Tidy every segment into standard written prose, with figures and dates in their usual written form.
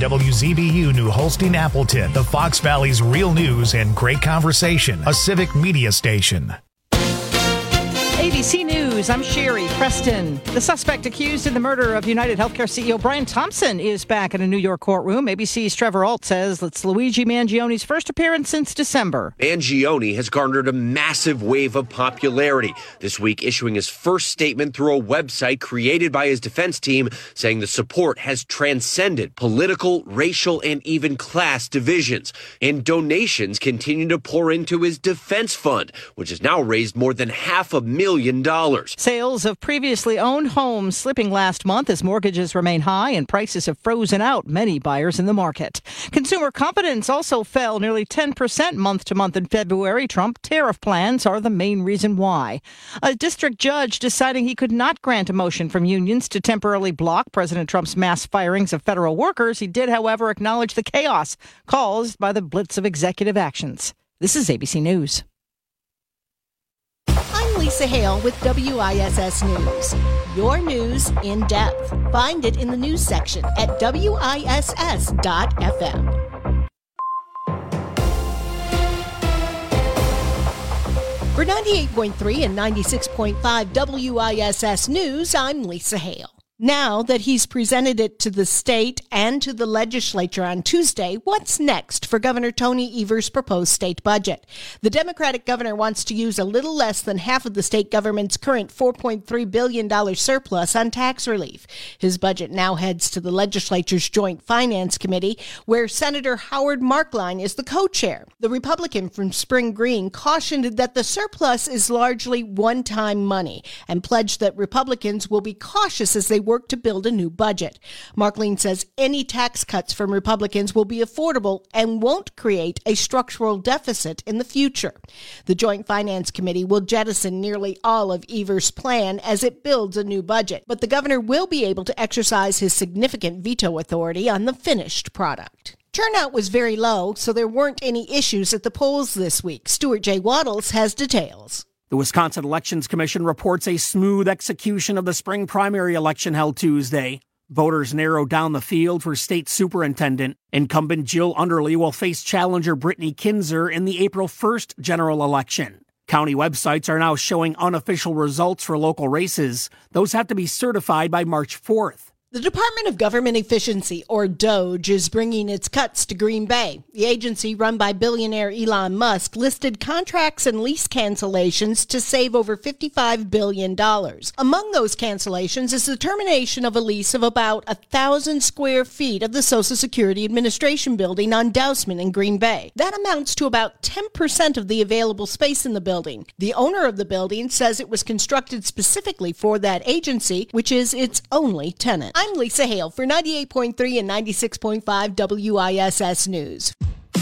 WZBU New Holstein Appleton, the Fox Valley's real news and great conversation, a civic media station. ABC News, I'm Sherry Preston. The suspect accused in the murder of United Healthcare CEO Brian Thompson is back in a New York courtroom. ABC's Trevor Ault says it's Luigi Mangione's first appearance since December. Mangione has garnered a massive wave of popularity, this week issuing his first statement through a website created by his defense team, saying the support has transcended political, racial, and even class divisions. And donations continue to pour into his defense fund, which has now raised more than $500,000. Sales of previously owned homes slipping last month as mortgages remain high and prices have frozen out many buyers in the market. Consumer confidence also fell nearly 10% month to month in February. Trump tariff plans are the main reason why. A district judge deciding he could not grant a motion from unions to temporarily block President Trump's mass firings of federal workers. He did, however, acknowledge the chaos caused by the blitz of executive actions. This is ABC News. Lisa Hale with WISS News. Your news in depth. Find it in the news section at WISS.FM. For 98.3 and 96.5 WISS News, I'm Lisa Hale. Now that he's presented it to the state and to the legislature on Tuesday, what's next for Governor Tony Evers' proposed state budget? The Democratic governor wants to use a little less than half of the state government's current $4.3 billion surplus on tax relief. His budget now heads to the legislature's Joint Finance Committee, where Senator Howard Marklein is the co-chair. The Republican from Spring Green cautioned that the surplus is largely one-time money and pledged that Republicans will be cautious as they work to build a new budget. Marklein says any tax cuts from Republicans will be affordable and won't create a structural deficit in the future. The Joint Finance Committee will jettison nearly all of Evers' plan as it builds a new budget, but the governor will be able to exercise his significant veto authority on the finished product. Turnout was very low, so there weren't any issues at the polls this week. Stuart J. Waddles has details. The Wisconsin Elections Commission reports a smooth execution of the spring primary election held Tuesday. Voters narrowed down the field for state superintendent. Incumbent Jill Underly will face challenger Brittany Kinzer in the April 1st general election. County websites are now showing unofficial results for local races. Those have to be certified by March 4th. The Department of Government Efficiency, or DOGE, is bringing its cuts to Green Bay. The agency, run by billionaire Elon Musk, listed contracts and lease cancellations to save over $55 billion. Among those cancellations is the termination of a lease of about 1,000 square feet of the Social Security Administration building on Dousman in Green Bay. That amounts to about 10% of the available space in the building. The owner of the building says it was constructed specifically for that agency, which is its only tenant. I'm Lisa Hale for 98.3 and 96.5 WISS News.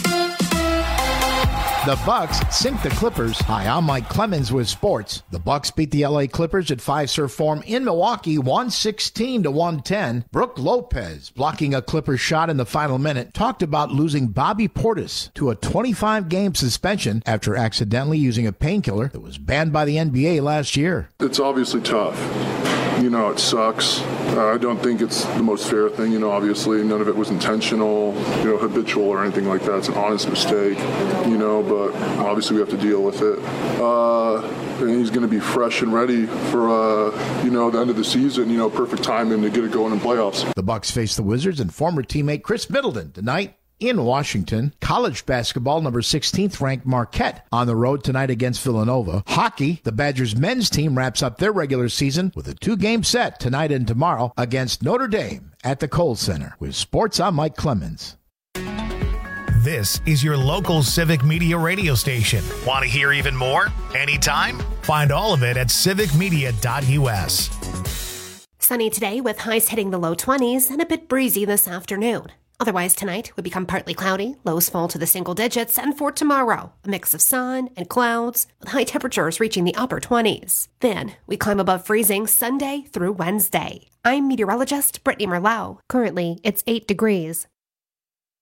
The Bucks sink the Clippers. Hi, I'm Mike Clemens with sports. The Bucks beat the LA Clippers at Fiserv Forum in Milwaukee, 116-110. Brooke Lopez, blocking a Clippers shot in the final minute, talked about losing Bobby Portis to a 25-game suspension after accidentally using a painkiller that was banned by the NBA last year. It's obviously tough. You know, it sucks. I don't think it's the most fair thing. You know, obviously none of it was intentional, habitual or anything like that. It's an honest mistake, but obviously we have to deal with it. And he's going to be fresh and ready for, the end of the season, perfect timing to get it going in playoffs. The Bucks face the Wizards and former teammate Chris Middleton tonight in Washington. College basketball, number 16th ranked Marquette on the road tonight against Villanova. Hockey, the Badgers men's team wraps up their regular season with a 2-game set tonight and tomorrow against Notre Dame at the Kohl Center. With sports, I'm Mike Clemens. This is your local civic media radio station. Want to hear even more? Anytime? Find all of it at civicmedia.us. Sunny today with highs hitting the low 20s and a bit breezy this afternoon. Otherwise, tonight would become partly cloudy, lows fall to the single digits, and for tomorrow, a mix of sun and clouds, with high temperatures reaching the upper 20s. Then, we climb above freezing Sunday through Wednesday. I'm meteorologist Brittany Merlot. Currently, it's 8 degrees.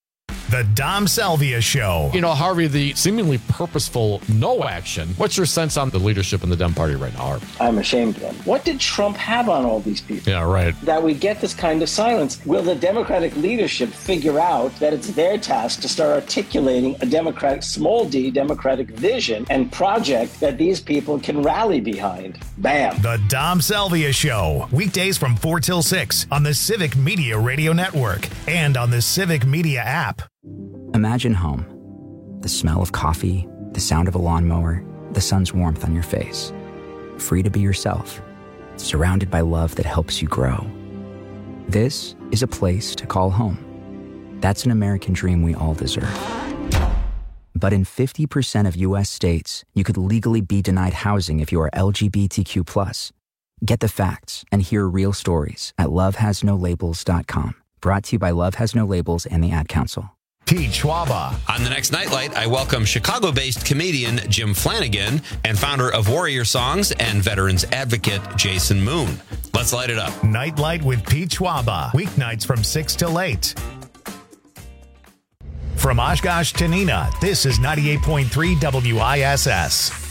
The Dom Salvia Show. You know, Harvey, the seemingly purposeful no action. What's your sense on the leadership in the Dem Party right now, Harvey? I'm ashamed of them. What did Trump have on all these people? Yeah, right. That we get this kind of silence. Will the Democratic leadership figure out that it's their task to start articulating a Democratic, small d, Democratic vision and project that these people can rally behind? Bam. The Dom Salvia Show. Weekdays from 4 till 6 on the Civic Media Radio Network and on the Civic Media app. Imagine home. The smell of coffee, the sound of a lawnmower, the sun's warmth on your face. Free to be yourself. Surrounded by love that helps you grow. This is a place to call home. That's an American dream we all deserve. But in 50% of U.S. states, you could legally be denied housing if you are LGBTQ+. Get the facts and hear real stories at lovehasnolabels.com. Brought to you by Love Has No Labels and the Ad Council. Pete Schwaba. On the next Nightlight, I welcome Chicago-based comedian Jim Flanagan and founder of Warrior Songs and veterans advocate Jason Moon. Let's light it up. Nightlight with Pete Schwaba. Weeknights from 6 till 8. From Oshkosh to Neenah, this is 98.3 WISS.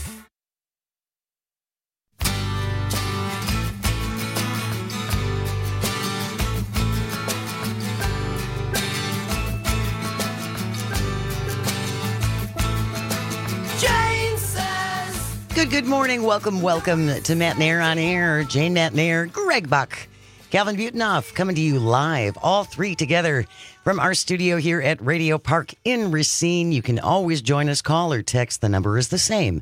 Good morning. Welcome to Matt Nair on Air. Jane Matt Nair, Greg Buck, Calvin Butonoff coming to you live, all three together from our studio here at Radio Park in Racine. You can always join us, call or text. The number is the same,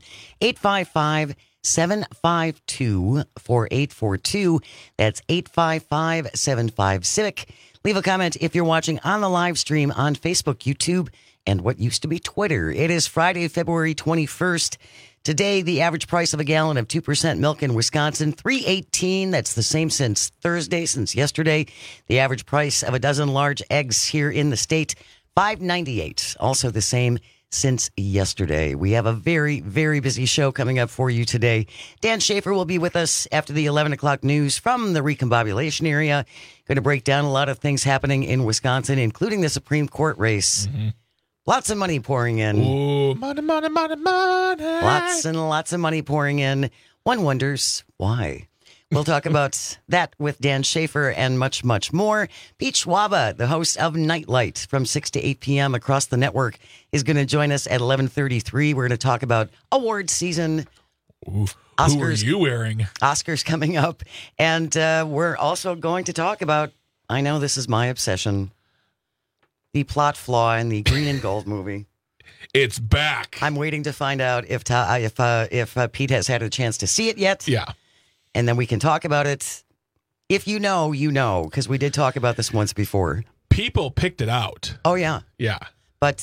855-752-4842. That's 855-75-CIVIC. Leave a comment if you're watching on the live stream on Facebook, YouTube, and what used to be Twitter. It is Friday, February 21st. Today, the average price of a gallon of 2% milk in Wisconsin, $3.18. That's the same since Thursday, since yesterday. The average price of a dozen large eggs here in the state, $5.98. Also the same since yesterday. We have a very, very busy show coming up for you today. Dan Schaefer will be with us after the 11 o'clock news from the recombobulation area. Going to break down a lot of things happening in Wisconsin, including the Supreme Court race. Mm-hmm. Lots of money pouring in. Ooh, money, money, money, money. Lots and lots of money pouring in. One wonders why. We'll talk about that with Dan Schaefer and much, much more. Pete Schwaba, the host of Nightlight from 6 to 8 p.m. across the network, is going to join us at 11:33. We're going to talk about awards season. Ooh, Oscars, who are you wearing? Oscars coming up. And we're also going to talk about, I know this is my obsession, the plot flaw in the Green and Gold movie. It's back. I'm waiting to find out if Pete has had a chance to see it yet. Yeah. And then we can talk about it. If you know, you know, because we did talk about this once before. People picked it out. Oh, yeah. Yeah. But,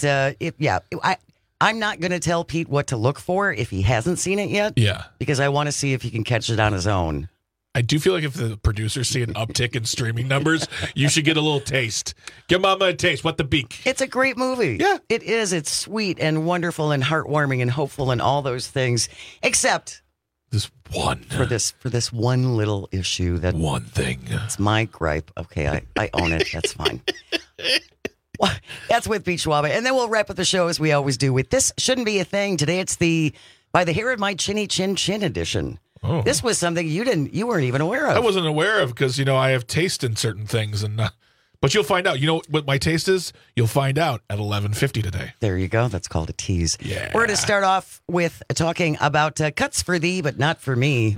I'm not going to tell Pete what to look for if he hasn't seen it yet. Yeah. Because I want to see if he can catch it on his own. I do feel like if the producers see an uptick in streaming numbers, you should get a little taste. Give Mama a taste. What the beak? It's a great movie. Yeah. It is. It's sweet and wonderful and heartwarming and hopeful and all those things. Except this one. For this one little issue. That one thing. It's my gripe. Okay, I own it. That's fine. Well, that's with Pete Schwaba. And then we'll wrap up the show as we always do with This Shouldn't Be a Thing. Today it's the By the Hair of My Chinny Chin Chin edition. Oh. This was something you weren't even aware of. I wasn't aware of because, I have taste in certain things. But you'll find out. You know what my taste is? You'll find out at 11:50 today. There you go. That's called a tease. Yeah. We're going to start off with talking about cuts for thee, but not for me.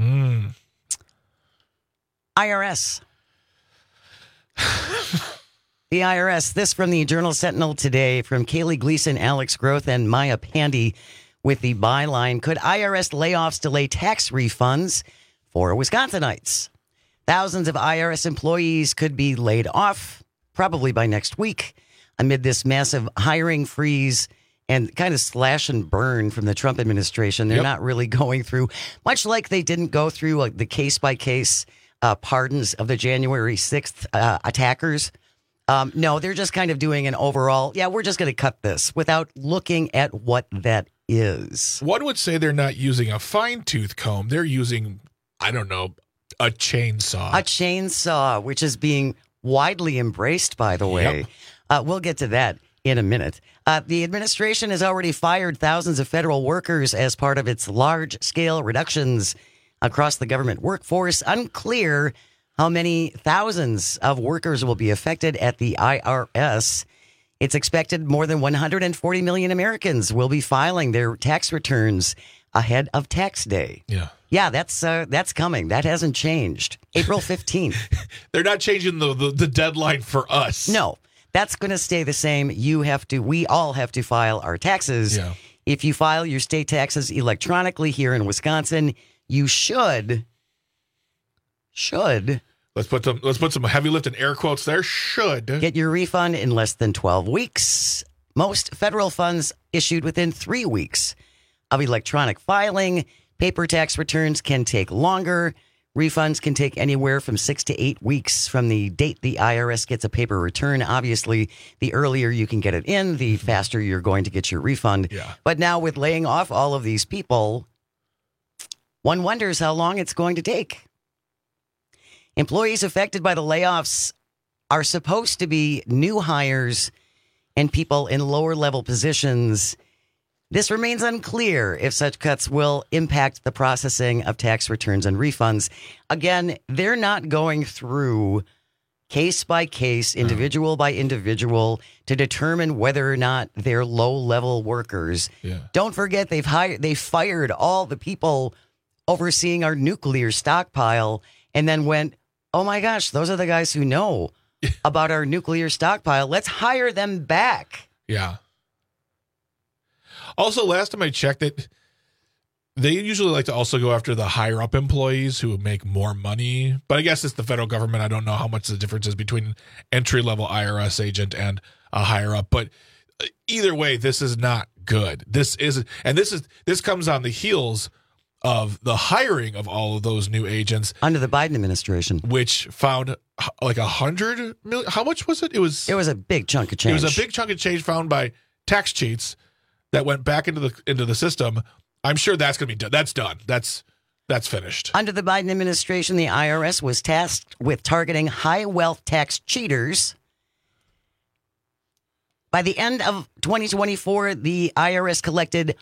IRS. The IRS. This from the Journal Sentinel today from Kaylee Gleason, Alex Groth, and Maya Pandy. With the byline, could IRS layoffs delay tax refunds for Wisconsinites? Thousands of IRS employees could be laid off, probably by next week, amid this massive hiring freeze and kind of slash and burn from the Trump administration. They're not really going through, much like they didn't go through the case-by-case pardons of the January 6th attackers. No, they're just kind of doing an overall, we're just going to cut this without looking at what that is. One would say they're not using a fine-tooth comb. They're using, I don't know, a chainsaw. A chainsaw, which is being widely embraced, by the way. Yep. We'll get to that in a minute. The administration has already fired thousands of federal workers as part of its large-scale reductions across the government workforce. Unclear how many thousands of workers will be affected at the IRS. It's expected more than 140 million Americans will be filing their tax returns ahead of tax day. Yeah, that's coming. That hasn't changed. April 15th. They're not changing the deadline for us. No, that's going to stay the same. We all have to file our taxes. Yeah. If you file your state taxes electronically here in Wisconsin, you should. Let's put some heavy lift and air quotes there. Should get your refund in less than 12 weeks. Most federal funds issued within 3 weeks of electronic filing. Paper tax returns can take longer. Refunds can take anywhere from 6 to 8 weeks from the date the IRS gets a paper return. Obviously, the earlier you can get it in, the faster you're going to get your refund. Yeah. But now with laying off all of these people, one wonders how long it's going to take. Employees affected by the layoffs are supposed to be new hires and people in lower level positions. This remains unclear if such cuts will impact the processing of tax returns and refunds. Again, they're not going through case by case, individual by individual to determine whether or not they're low level workers. Yeah. Don't forget they fired all the people overseeing our nuclear stockpile and then went, oh my gosh, those are the guys who know about our nuclear stockpile. Let's hire them back. Yeah. Also, last time I checked it, they usually like to also go after the higher up employees who make more money. But I guess it's the federal government. I don't know how much the difference is between entry level IRS agent and a higher up. But either way, this is not good. This comes on the heels of the hiring of all of those new agents under the Biden administration, which found like 100 million. How much was it? It was a big chunk of change. It was a big chunk of change found by tax cheats that went back into the system. I'm sure that's going to be done. That's done. That's finished. Under the Biden administration, the IRS was tasked with targeting high wealth tax cheaters. By the end of 2024, the IRS collected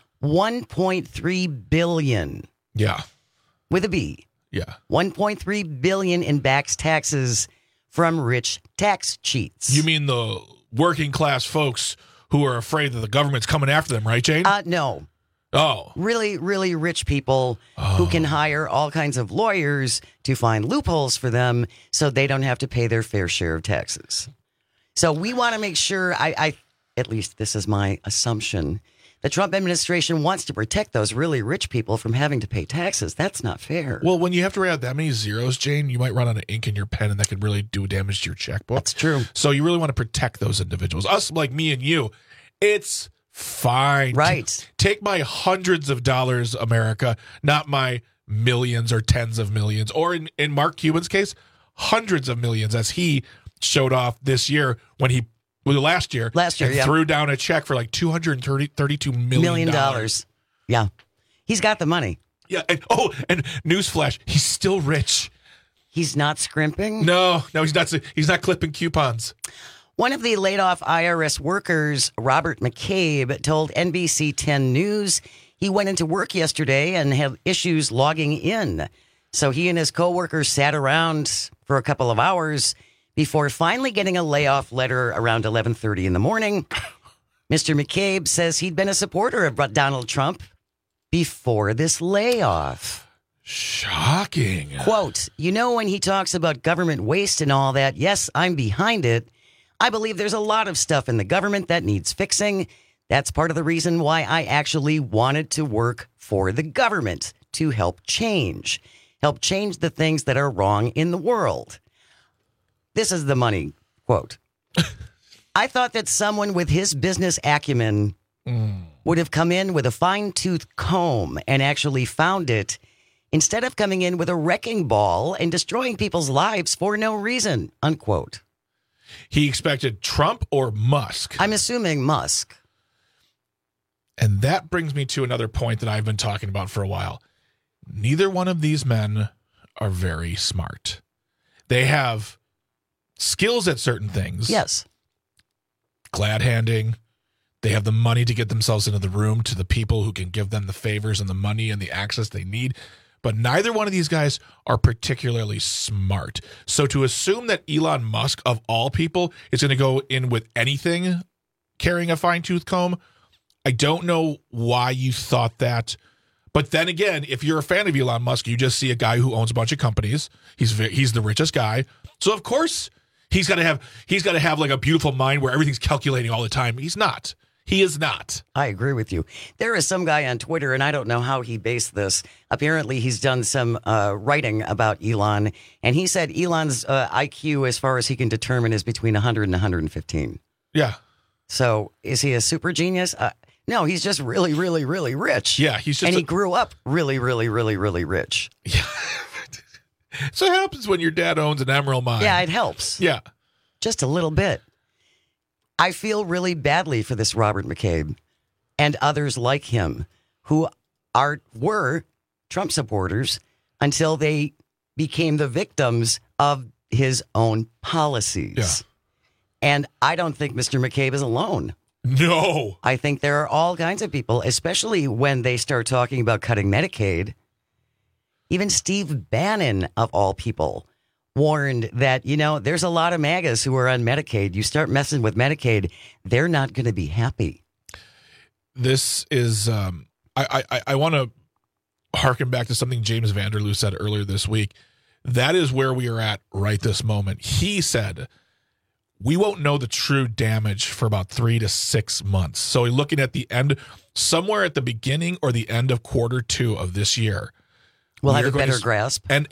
$1.3 billion. Yeah. With a B. Yeah. $1.3 billion in back taxes from rich tax cheats. You mean the working class folks who are afraid that the government's coming after them, right, Jane? No. Oh. Really, really rich people who can hire all kinds of lawyers to find loopholes for them so they don't have to pay their fair share of taxes. So we want to make sure, I at least this is my assumption, the Trump administration wants to protect those really rich people from having to pay taxes. That's not fair. Well, when you have to write out that many zeros, Jane, you might run out of ink in your pen, and that could really do damage to your checkbook. That's true. So you really want to protect those individuals. Us, like me and you, it's fine. Right. Take my hundreds of dollars, America, not my millions or tens of millions. Or in Mark Cuban's case, hundreds of millions, as he showed off this year last year, yeah. Threw down a check for like $232 million. Yeah. He's got the money. Yeah. And newsflash, he's still rich. He's not scrimping? No, he's not clipping coupons. One of the laid off IRS workers, Robert McCabe, told NBC 10 News he went into work yesterday and had issues logging in. So he and his coworkers sat around for a couple of hours before finally getting a layoff letter around 11:30 in the morning. Mr. McCabe says he'd been a supporter of Donald Trump before this layoff. Shocking. Quote, when he talks about government waste and all that, yes, I'm behind it. I believe there's a lot of stuff in the government that needs fixing. That's part of the reason why I actually wanted to work for the government, to help change the things that are wrong in the world. This is the money quote. I thought that someone with his business acumen would have come in with a fine-tooth comb and actually found it, instead of coming in with a wrecking ball and destroying people's lives for no reason, unquote. He expected Trump or Musk? I'm assuming Musk. And that brings me to another point that I've been talking about for a while. Neither one of these men are very smart. They have skills at certain things. Yes. glad handing. They have the money to get themselves into the room to the people who can give them the favors and the money and the access they need. But neither one of these guys are particularly smart. So to assume that Elon Musk, of all people, is going to go in with anything carrying a fine-tooth comb, I don't know why you thought that. But then again, if you're a fan of Elon Musk, you just see a guy who owns a bunch of companies. He's the richest guy. So of course he's got to have like a beautiful mind where everything's calculating all the time. He's not. He is not. I agree with you. There is some guy on Twitter, and I don't know how he based this. Apparently, he's done some writing about Elon, and he said Elon's IQ, as far as he can determine, is between 100 and 115. Yeah. So is he a super genius? No, he's just really, really, really rich. Yeah, he's just. And he grew up really, really, really, really rich. Yeah. So it happens when your dad owns an emerald mine. Yeah, it helps. Yeah. Just a little bit. I feel really badly for this Robert McCabe and others like him who were Trump supporters until they became the victims of his own policies. Yeah. And I don't think Mr. McCabe is alone. No. I think there are all kinds of people, especially when they start talking about cutting Medicaid. Even Steve Bannon, of all people, warned that, there's a lot of MAGAs who are on Medicaid. You start messing with Medicaid, they're not going to be happy. This is, I want to harken back to something James Vanderloo said earlier this week. That is where we are at right this moment. He said, we won't know the true damage for about 3 to 6 months. So looking at the end, somewhere at the beginning or the end of Q2 of this year, we'll have a better grasp. And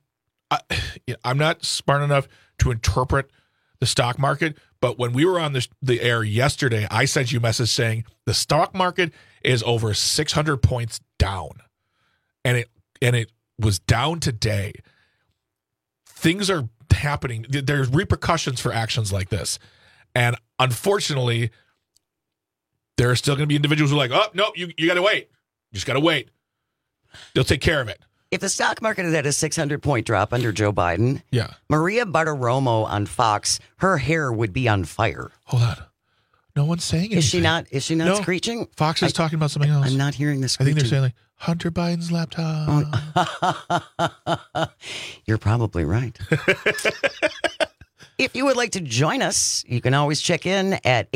I'm not smart enough to interpret the stock market, but when we were on the air yesterday, I sent you a message saying the stock market is over 600 points down, and it was down today. Things are happening. There's repercussions for actions like this, and unfortunately, there are still going to be individuals who are like, oh no, you got to wait. You just got to wait. They'll take care of it. If the stock market had a 600-point drop under Joe Biden, yeah, Maria Bartiromo on Fox, her hair would be on fire. Hold on. No one's saying anything. Is she not screeching? Fox is talking about something else. I'm not hearing the screeching. I think they're saying like Hunter Biden's laptop. You're probably right. If you would like to join us, you can always check in at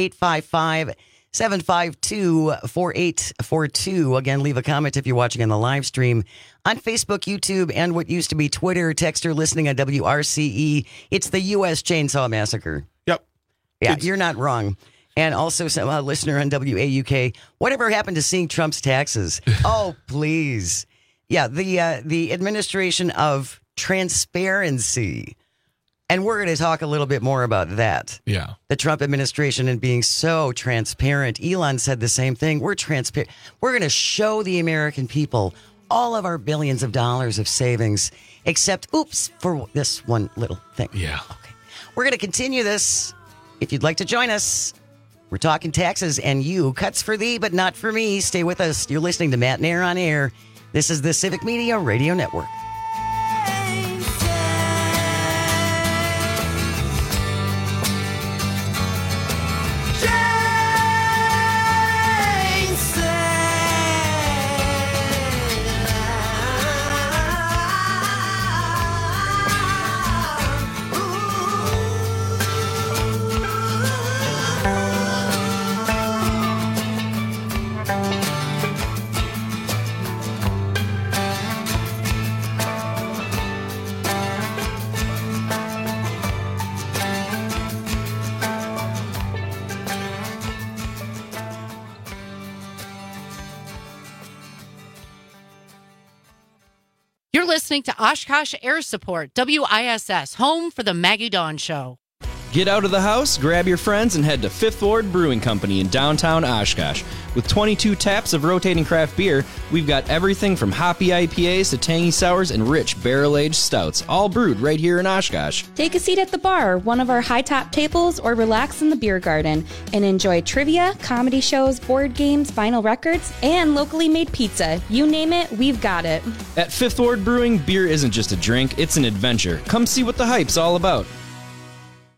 855-752-4842. Again, leave a comment if you're watching on the live stream on Facebook, YouTube, and what used to be Twitter. Text or listening on WRCE. It's the U.S. Chainsaw Massacre. Yep. Yeah, you're not wrong. And also some listener on WAUK. Whatever happened to seeing Trump's taxes? Oh, please. Yeah, the administration of transparency. And we're going to talk a little bit more about that. Yeah. The Trump administration and being so transparent. Elon said the same thing. We're transparent. We're going to show the American people all of our billions of dollars of savings, except, for this one little thing. Yeah. Okay. We're going to continue this. If you'd like to join us, we're talking taxes and you. Cuts for thee, but not for me. Stay with us. You're listening to Matt Nair on Air. This is the Civic Media Radio Network. You're listening to Oshkosh Air Support, WISS, home for the Maggie Dawn Show. Get out of the house, grab your friends, and head to Fifth Ward Brewing Company in downtown Oshkosh. With 22 taps of rotating craft beer, we've got everything from hoppy IPAs to tangy sours and rich barrel-aged stouts, all brewed right here in Oshkosh. Take a seat at the bar, one of our high-top tables, or relax in the beer garden and enjoy trivia, comedy shows, board games, vinyl records, and locally made pizza. You name it, we've got it. At Fifth Ward Brewing, beer isn't just a drink, it's an adventure. Come see what the hype's all about.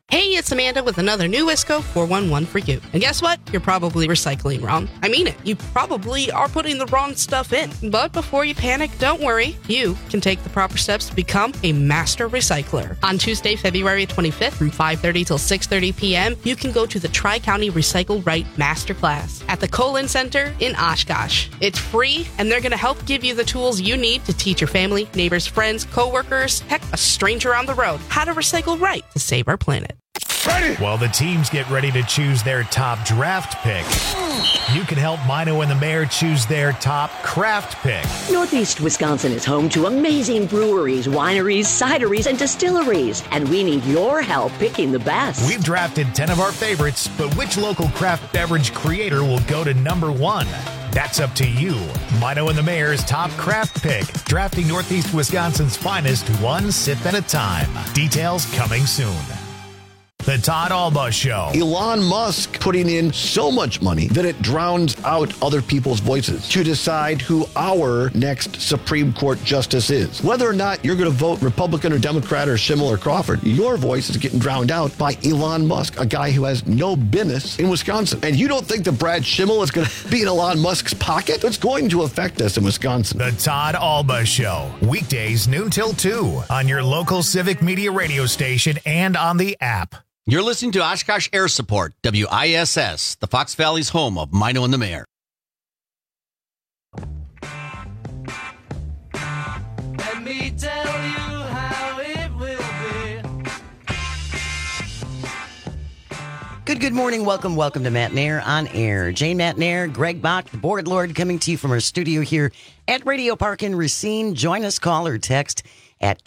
Hey, it's Amanda with another new Wisco 411 for you. And guess what? You're probably recycling wrong. I mean it. You probably are putting the wrong stuff in. But before you panic, don't worry. You can take the proper steps to become a master recycler. On Tuesday, February 25th from 5:30 till 6:30 p.m., you can go to the Tri-County Recycle Right Masterclass at the Colin Center in Oshkosh. It's free, and they're going to help give you the tools you need to teach your family, neighbors, friends, coworkers, heck, a stranger on the road, how to recycle right to save our planet. While the teams get ready to choose their top draft pick, you can help Mino and the Mayor choose their top craft pick. Northeast Wisconsin is home to amazing breweries, wineries, cideries, and distilleries, and we need your help picking the best. We've drafted 10 of our favorites, but which local craft beverage creator will go to number 1? That's up to you. Mino and the Mayor's top craft pick, drafting Northeast Wisconsin's finest one sip at a time. Details coming soon. The Todd Alba Show. Elon Musk putting in so much money that it drowns out other people's voices to decide who our next Supreme Court justice is. Whether or not you're going to vote Republican or Democrat or Schimmel or Crawford, your voice is getting drowned out by Elon Musk, a guy who has no business in Wisconsin. And you don't think that Brad Schimmel is going to be in Elon Musk's pocket? It's going to affect us in Wisconsin. The Todd Alba Show. Weekdays noon till 2 on your local Civic Media radio station and on the app. You're listening to Oshkosh Air Support, WISS, the Fox Valley's home of Mino and the Mayor. Let me tell you how it will be. Good morning. Welcome to Matt Nair on Air. Jane Matt Nair, Greg Bach, the board lord, coming to you from our studio here at Radio Park in Racine. Join us, call or text at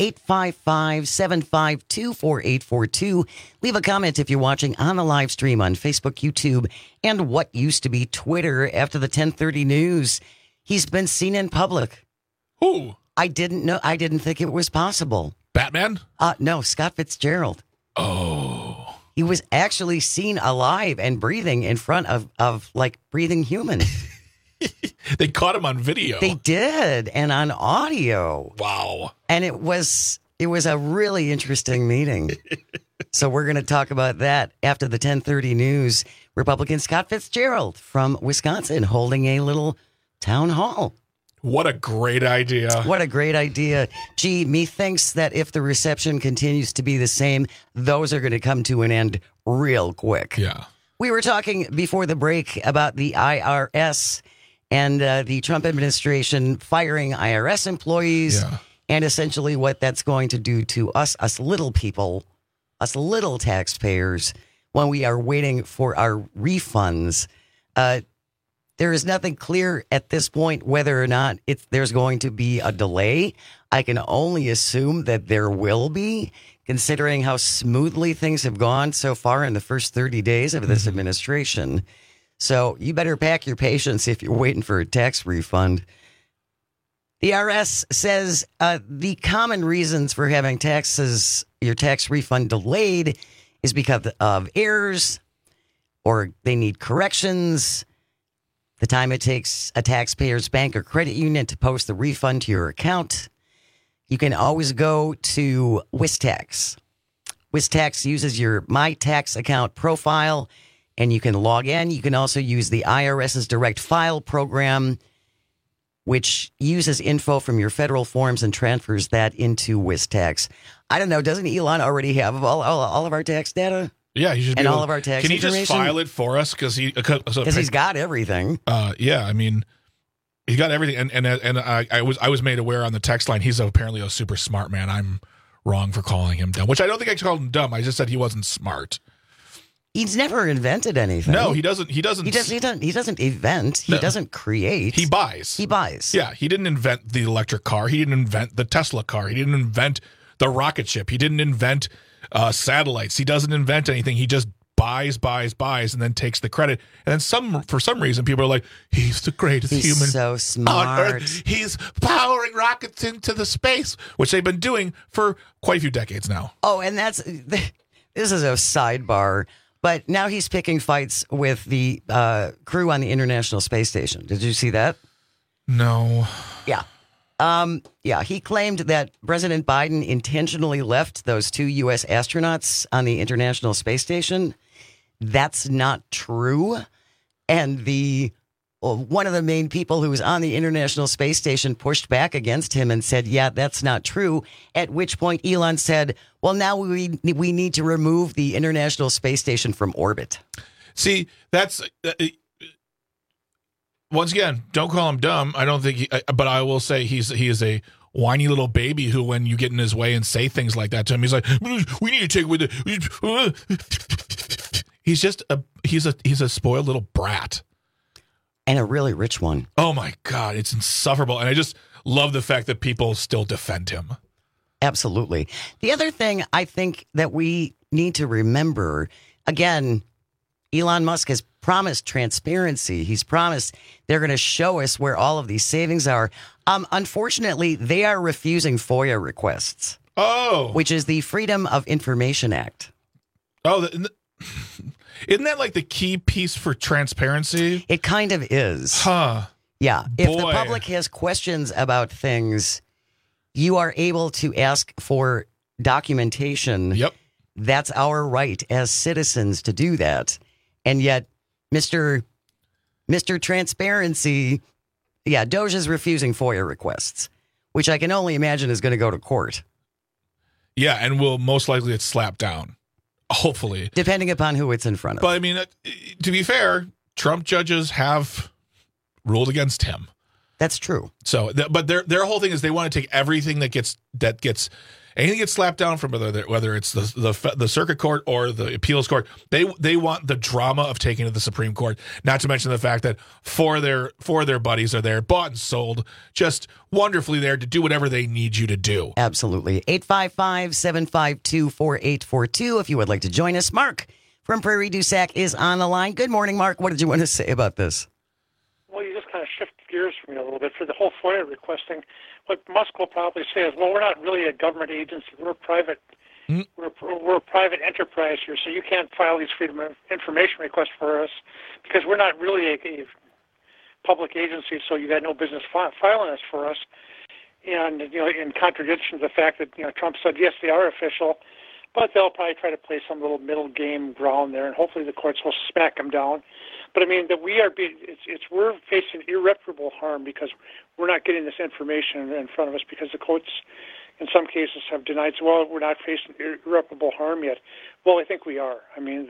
855-752-4842. Leave a comment if you're watching on the live stream on Facebook, YouTube, and what used to be Twitter after the 10:30 news. He's been seen in public. Who? I didn't know. I didn't think it was possible. Batman? No, Scott Fitzgerald. Oh. He was actually seen alive and breathing in front of like breathing humans. They caught him on video. They did, and on audio. Wow. And it was a really interesting meeting. So we're going to talk about that after the 10:30 news. Republican Scott Fitzgerald from Wisconsin holding a little town hall. What a great idea. What a great idea. Gee, methinks that if the reception continues to be the same, those are going to come to an end real quick. Yeah. We were talking before the break about the IRS and the Trump administration firing IRS employees, and essentially what that's going to do to us little people, us little taxpayers, when we are waiting for our refunds. There is nothing clear at this point whether or not there's going to be a delay. I can only assume that there will be, considering how smoothly things have gone so far in the first 30 days of this administration. So you better pack your patience if you're waiting for a tax refund. The IRS says the common reasons for having your tax refund delayed is because of errors, or they need corrections, the time it takes a taxpayer's bank or credit union to post the refund to your account. You can always go to WisTax. WisTax uses your My Tax account profile, and you can log in. You can also use the IRS's Direct File program, which uses info from your federal forms and transfers that into WisTax. I don't know. Doesn't Elon already have all of our tax data? Yeah, he should. And all of our tax information. Can he just file it for us? Because he's got everything. Yeah, I mean, he's got everything. And I was made aware on the text line. He's apparently a super smart man. I'm wrong for calling him dumb, which I don't think I called him dumb. I just said he wasn't smart. He's never invented anything. No, he doesn't. He doesn't invent. He doesn't create. He buys. Yeah, he didn't invent the electric car. He didn't invent the Tesla car. He didn't invent the rocket ship. He didn't invent satellites. He doesn't invent anything. He just buys, and then takes the credit. And then for some reason, people are like, he's the greatest human so smart on Earth. He's powering rockets into the space, which they've been doing for quite a few decades now. Oh, and this is a sidebar. But now he's picking fights with the crew on the International Space Station. Did you see that? No. Yeah. He claimed that President Biden intentionally left those 2 U.S. astronauts on the International Space Station. That's not true. And one of the main people who was on the International Space Station pushed back against him and said, yeah, that's not true. At which point Elon said, well, now we need to remove the International Space Station from orbit. See, that's once again, don't call him dumb. I don't think, but I will say he is a whiny little baby who, when you get in his way and say things like that to him, he's like, we need to take with it. He's a spoiled little brat. And a really rich one. Oh my God, it's insufferable. And I just love the fact that people still defend him. Absolutely. The other thing I think that we need to remember, again, Elon Musk has promised transparency. He's promised they're going to show us where all of these savings are. Unfortunately, they are refusing FOIA requests. Oh. Which is the Freedom of Information Act. Oh, isn't that like the key piece for transparency? It kind of is. Huh. Yeah. If the public has questions about things, you are able to ask for documentation. Yep. That's our right as citizens to do that. And yet, Mr. Transparency, Doge is refusing FOIA requests, which I can only imagine is going to go to court. Yeah, and will most likely get slapped down. Hopefully. Depending upon who it's in front of. But I mean, to be fair, Trump judges have ruled against him. That's true. So, but their whole thing is they want to take everything that gets anything gets slapped down from whether it's the circuit court or the appeals court. They want the drama of taking it to the Supreme Court. Not to mention the fact that four of their buddies are there, bought and sold, just wonderfully there to do whatever they need you to do. Absolutely. 855-752-4842 if you would like to join us. Mark from Prairie du Sac is on the line. Good morning, Mark. What did you want to say about this? Well, you just kind of shift gears for me a little bit. For the whole FOIA requesting, what Musk will probably say is, well, we're not really a government agency. We're private. We're a private enterprise here, so you can't file these freedom of information requests for us because we're not really a public agency, so you got no business filing this for us. And, in contradiction to the fact that, Trump said, yes, they are official, but they'll probably try to play some little middle game ground there, and hopefully the courts will smack them down. But I mean that we're facing irreparable harm because we're not getting this information in front of us because the courts, in some cases, have denied. Well, we're not facing irreparable harm yet. Well, I think we are. I mean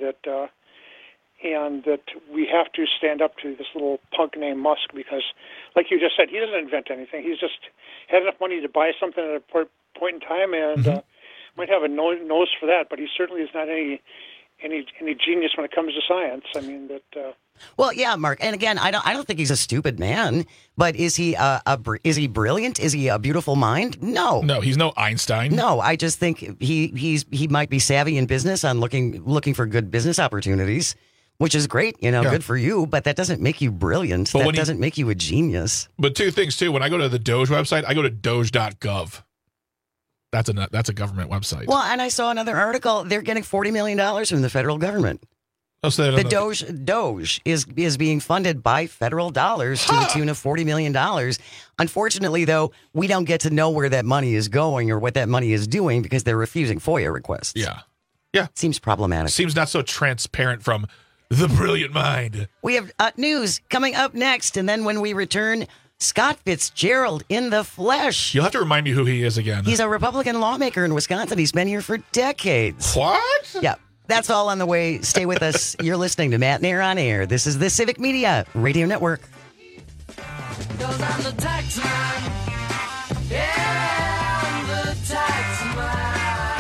and that we have to stand up to this little punk named Musk because, like you just said, he doesn't invent anything. He's just had enough money to buy something at a point in time and might have a nose for that, but he certainly is not any genius when it comes to science. I mean that. Well, yeah, Mark. And again, I don't think he's a stupid man, but is he is he brilliant? Is he a beautiful mind? No. No, he's no Einstein. No, I just think he might be savvy in business on looking for good business opportunities, which is great, good for you, but that doesn't make you brilliant. That doesn't make you a genius. But two things too, when I go to the Doge website, I go to doge.gov. That's a government website. Well, and I saw another article. They're getting $40 million from the federal government. Oh, so the Doge is being funded by federal dollars to the tune of $40 million. Unfortunately, though, we don't get to know where that money is going or what that money is doing because they're refusing FOIA requests. Yeah. Seems problematic. Seems not so transparent from the brilliant mind. We have news coming up next, and then when we return, Scott Fitzgerald in the flesh. You'll have to remind me who he is again. He's a Republican lawmaker in Wisconsin. He's been here for decades. What? Yeah. That's all on the way. Stay with us. You're listening to Matt Nair on Air. This is the Civic Media Radio Network. Cause I'm the tax man. Yeah, I'm the tax man.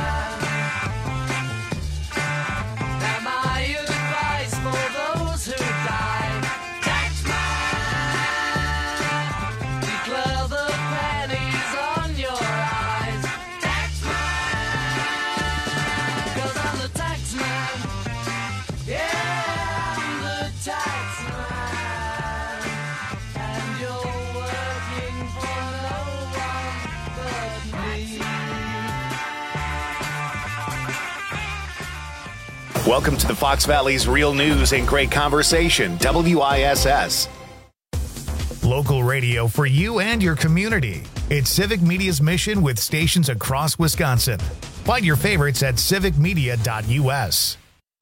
Am I advice for those who die? Tax man. Declare the pennies on your eyes. Tax man. Cause I'm the tax man. Yeah, I'm the tax man. And you're working for no one but me. Welcome to the Fox Valley's Real News and Great Conversation, WISS. Local radio for you and your community. It's Civic Media's mission with stations across Wisconsin. Find your favorites at civicmedia.us.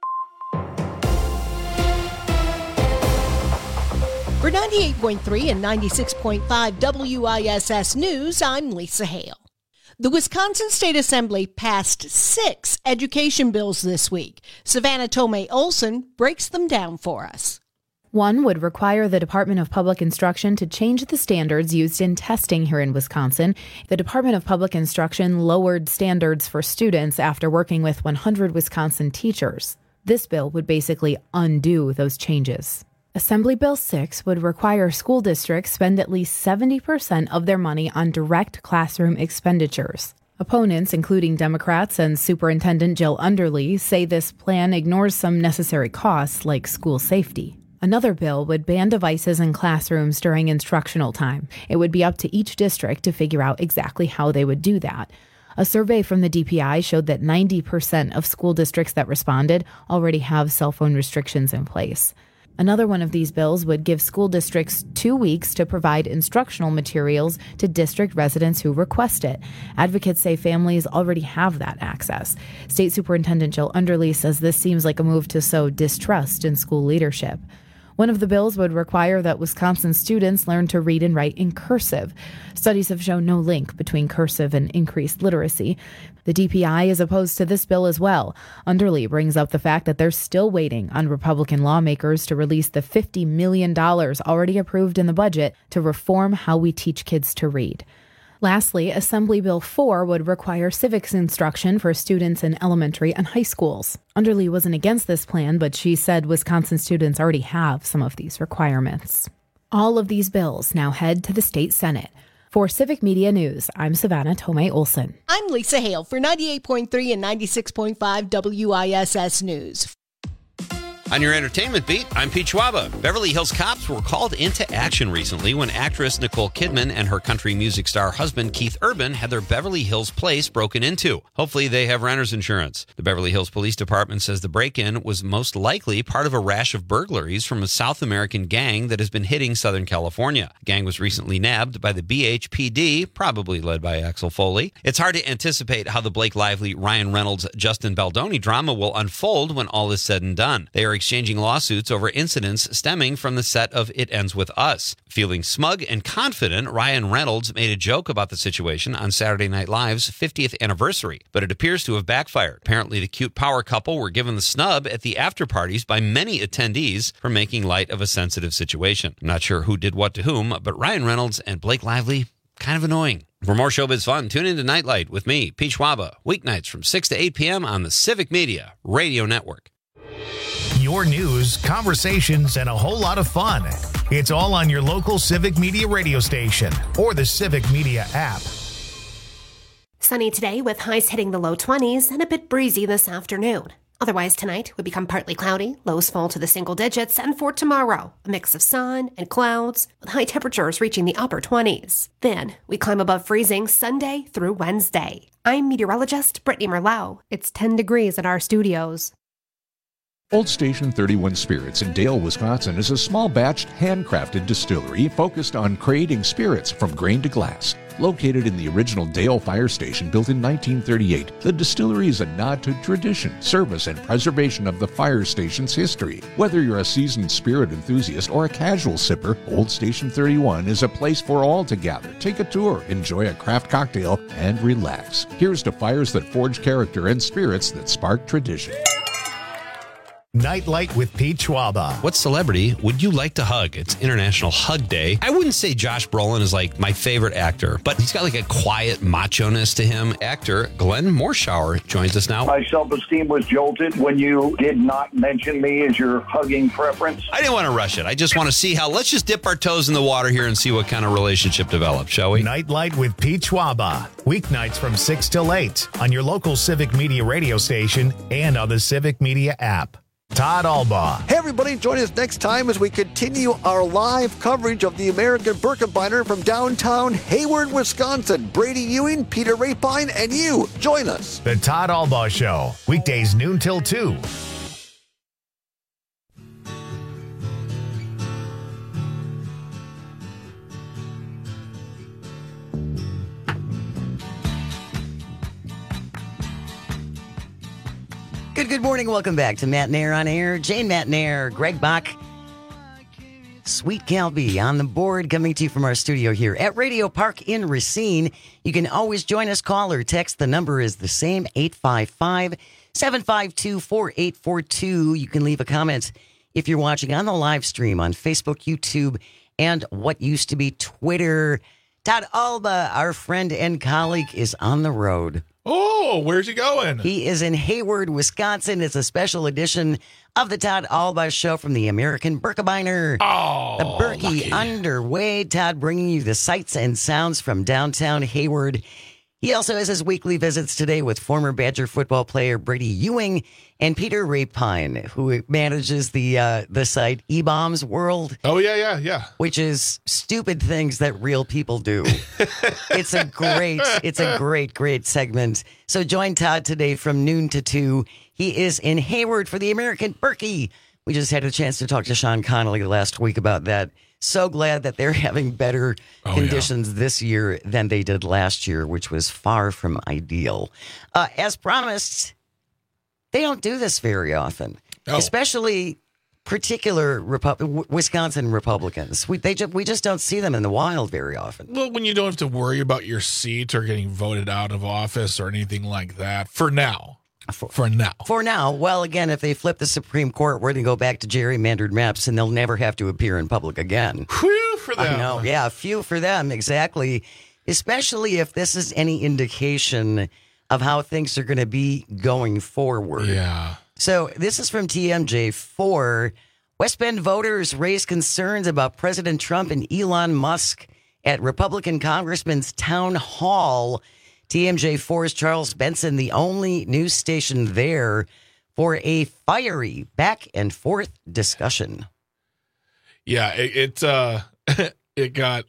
For 98.3 and 96.5 WISS News, I'm Lisa Hale. The Wisconsin State Assembly passed 6 education bills this week. Savannah Tomei Olson breaks them down for us. One would require the Department of Public Instruction to change the standards used in testing here in Wisconsin. The Department of Public Instruction lowered standards for students after working with 100 Wisconsin teachers. This bill would basically undo those changes. Assembly Bill 6 would require school districts spend at least 70% of their money on direct classroom expenditures. Opponents, including Democrats and Superintendent Jill Underly, say this plan ignores some necessary costs like school safety. Another bill would ban devices in classrooms during instructional time. It would be up to each district to figure out exactly how they would do that. A survey from the DPI showed that 90% of school districts that responded already have cell phone restrictions in place. Another one of these bills would give school districts 2 weeks to provide instructional materials to district residents who request it. Advocates say families already have that access. State Superintendent Jill Underly says this seems like a move to sow distrust in school leadership. One of the bills would require that Wisconsin students learn to read and write in cursive. Studies have shown no link between cursive and increased literacy. The DPI is opposed to this bill as well. Underly brings up the fact that they're still waiting on Republican lawmakers to release the $50 million already approved in the budget to reform how we teach kids to read. Lastly, Assembly Bill 4 would require civics instruction for students in elementary and high schools. Underly wasn't against this plan, but she said Wisconsin students already have some of these requirements. All of these bills now head to the state Senate. For Civic Media News, I'm Savannah Tomei Olson. I'm Lisa Hale for 98.3 and 96.5 WISS News. On your entertainment beat, I'm Pete Schwaba. Beverly Hills cops were called into action recently when actress Nicole Kidman and her country music star husband Keith Urban had their Beverly Hills place broken into. Hopefully they have renter's insurance. The Beverly Hills Police Department says the break-in was most likely part of a rash of burglaries from a South American gang that has been hitting Southern California. The gang was recently nabbed by the BHPD, probably led by Axel Foley. It's hard to anticipate how the Blake Lively, Ryan Reynolds, Justin Baldoni drama will unfold when all is said and done. They are exchanging lawsuits over incidents stemming from the set of It Ends With Us. Feeling smug and confident, Ryan Reynolds made a joke about the situation on Saturday Night Live's 50th anniversary, but it appears to have backfired. Apparently, the cute power couple were given the snub at the after-parties by many attendees for making light of a sensitive situation. I'm not sure who did what to whom, but Ryan Reynolds and Blake Lively, kind of annoying. For more showbiz fun, tune into Nightlight with me, Pete Schwaba, weeknights from 6 to 8 p.m. on the Civic Media Radio Network. Your news, conversations, and a whole lot of fun. It's all on your local Civic Media radio station or the Civic Media app. Sunny today with highs hitting the low 20s and a bit breezy this afternoon. Otherwise tonight would become partly cloudy, lows fall to the single digits, and for tomorrow, a mix of sun and clouds with high temperatures reaching the upper 20s. Then we climb above freezing Sunday through Wednesday. I'm meteorologist Brittany Merlot. It's 10 degrees at our studios. Old Station 31 Spirits in Dale, Wisconsin is a small batched, handcrafted distillery focused on creating spirits from grain to glass. Located in the original Dale Fire Station built in 1938, the distillery is a nod to tradition, service, and preservation of the fire station's history. Whether you're a seasoned spirit enthusiast or a casual sipper, Old Station 31 is a place for all to gather. Take a tour, enjoy a craft cocktail, and relax. Here's to fires that forge character and spirits that spark tradition. Nightlight with Pete Schwaba. What celebrity would you like to hug? It's International Hug Day. I wouldn't say Josh Brolin is like my favorite actor, but he's got like a quiet macho-ness to him. Actor Glenn Morshower joins us now. My self-esteem was jolted when you did not mention me as your hugging preference. I didn't want to rush it. I just want to see how, let's just dip our toes in the water here and see what kind of relationship develops, shall we? Nightlight with Pete Schwaba. Weeknights from 6 till 8 on your local Civic Media radio station and on the Civic Media app. Todd Albaugh. Hey, everybody, join us next time as we continue our live coverage of the American Birkebeiner from downtown Hayward, Wisconsin. Brady Ewing, Peter Rapine, and you. Join us. The Todd Albaugh Show, weekdays noon till 2. Good morning. Welcome back to Matt Nair on Air. Jane Matt Nair, Greg Bach, Sweet Calby on the board, coming to you from our studio here at Radio Park in Racine. You can always join us, call or text. The number is the same, 855-752-4842. You can leave a comment if you're watching on the live stream on Facebook, YouTube, and what used to be Twitter. Todd Alba, our friend and colleague, is on the road. Oh, where's he going? He is in Hayward, Wisconsin. It's a special edition of the Todd Alba Show from the American Birkebeiner. Oh, the Berkey underway. Todd bringing you the sights and sounds from downtown Hayward. He also has his weekly visits today with former Badger football player Brady Ewing and Peter Rapine, who manages the site E-Bombs World. Oh, yeah. Which is stupid things that real people do. It's a great segment. So join Todd today from noon to 2. He is in Hayward for the American Berkey. We just had a chance to talk to Sean Connolly last week about that. So glad that they're having better conditions this year than they did last year, which was far from ideal. As promised, they don't do this very often, especially particular Wisconsin Republicans. We just don't see them in the wild very often. Well, when you don't have to worry about your seat or getting voted out of office or anything like that, for now. For now. Well, again, if they flip the Supreme Court, we're going to go back to gerrymandered maps, and they'll never have to appear in public again. Phew for them. I know. Yeah, few for them, exactly. Especially if this is any indication of how things are going to be going forward. Yeah. So this is from TMJ4. West Bend voters raised concerns about President Trump and Elon Musk at Republican Congressman's town hall. TMJ4's Charles Benson, the only news station there for a fiery back and forth discussion. Yeah, it got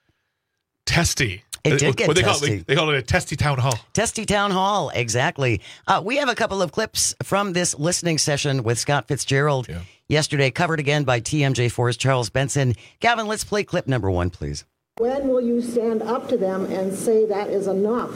testy. It did get testy. They called it a testy town hall. Testy town hall, exactly. We have a couple of clips from this listening session with Scott Fitzgerald yesterday, covered again by TMJ4's Charles Benson. Gavin, let's play clip number 1, please. When will you stand up to them and say that is enough?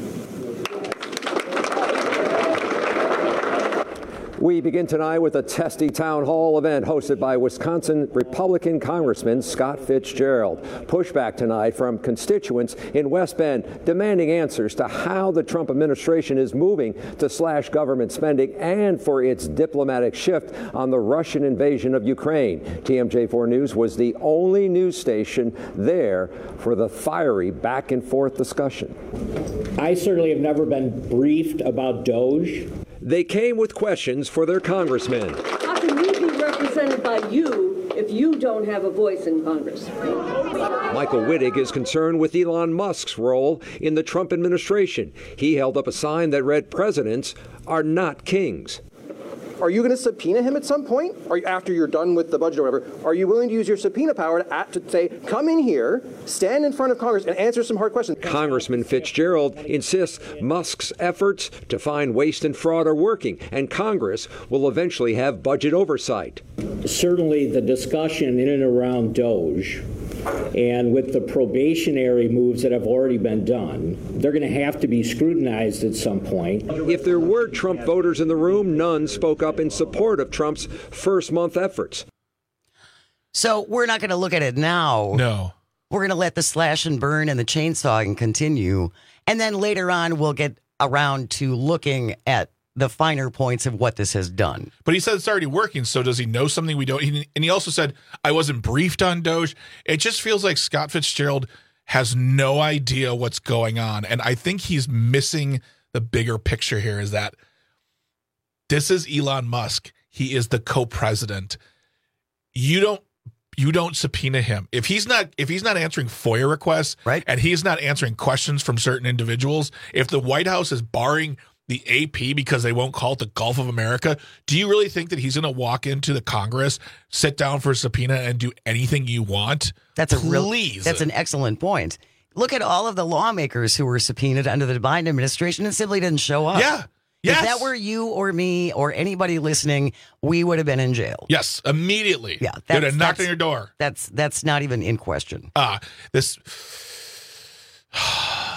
We begin tonight with a testy town hall event hosted by Wisconsin Republican Congressman Scott Fitzgerald. Pushback tonight from constituents in West Bend demanding answers to how the Trump administration is moving to slash government spending and for its diplomatic shift on the Russian invasion of Ukraine. TMJ4 News was the only news station there for the fiery back and forth discussion. I certainly have never been briefed about DOGE. They came with questions for their congressmen. How can we be represented by you if you don't have a voice in Congress? Michael Wittig is concerned with Elon Musk's role in the Trump administration. He held up a sign that read, "Presidents are not kings." Are you going to subpoena him at some point? Or after you're done with the budget or whatever, are you willing to use your subpoena power to say, come in here, stand in front of Congress, and answer some hard questions? Congressman Fitzgerald insists Musk's efforts to find waste and fraud are working, and Congress will eventually have budget oversight. Certainly the discussion in and around DOGE, and with the probationary moves that have already been done, they're going to have to be scrutinized at some point. If there were Trump voters in the room, none spoke up in support of Trump's first-month efforts. So we're not going to look at it now. No. We're going to let the slash and burn and the chainsawing continue. And then later on, we'll get around to looking at the finer points of what this has done. But he said it's already working, so does he know something we don't? And he also said, I wasn't briefed on Doge. It just feels like Scott Fitzgerald has no idea what's going on. And I think he's missing the bigger picture here, is that this is Elon Musk. He is the co-president. You don't subpoena him. If he's not answering FOIA requests, right, and he's not answering questions from certain individuals, if the White House is barring the AP because they won't call it the Gulf of America, do you really think that he's going to walk into the Congress, sit down for a subpoena, and do anything you want? That's an excellent point. Look at all of the lawmakers who were subpoenaed under the Biden administration and simply didn't show up. Yeah. Yes. If that were you or me or anybody listening, we would have been in jail. Yes, immediately. Yeah, they would have knocked on your door. That's not even in question.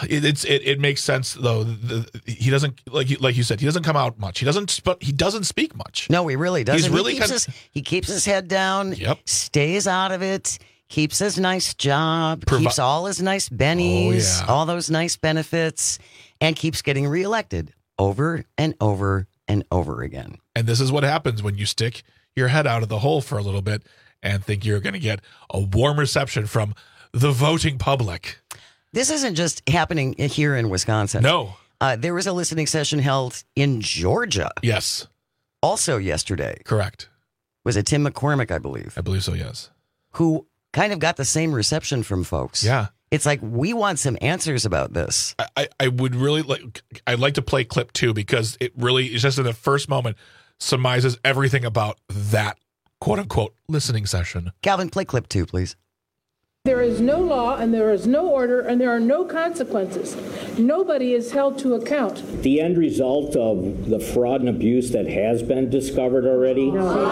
It makes sense though. He doesn't like you said. He doesn't come out much. He doesn't speak much. No, he really doesn't. He's really he keeps his head down. Yep. Stays out of it. Keeps his nice job. Keeps all his nice bennies. All those nice benefits, and keeps getting reelected over and over and over again. And this is what happens when you stick your head out of the hole for a little bit and think you're going to get a warm reception from the voting public. This isn't just happening here in Wisconsin. No. There was a listening session held in Georgia. Yes. Also yesterday. Correct. Was it Tim McCormick, I believe? I believe so, yes. Who kind of got the same reception from folks. Yeah. It's like, we want some answers about this. I would really like, I'd like to play clip 2 because it really is just in the first moment surmises everything about that quote unquote listening session. Calvin, play clip 2, please. There is no law and there is no order and there are no consequences. Nobody is held to account. The end result of the fraud and abuse that has been discovered already.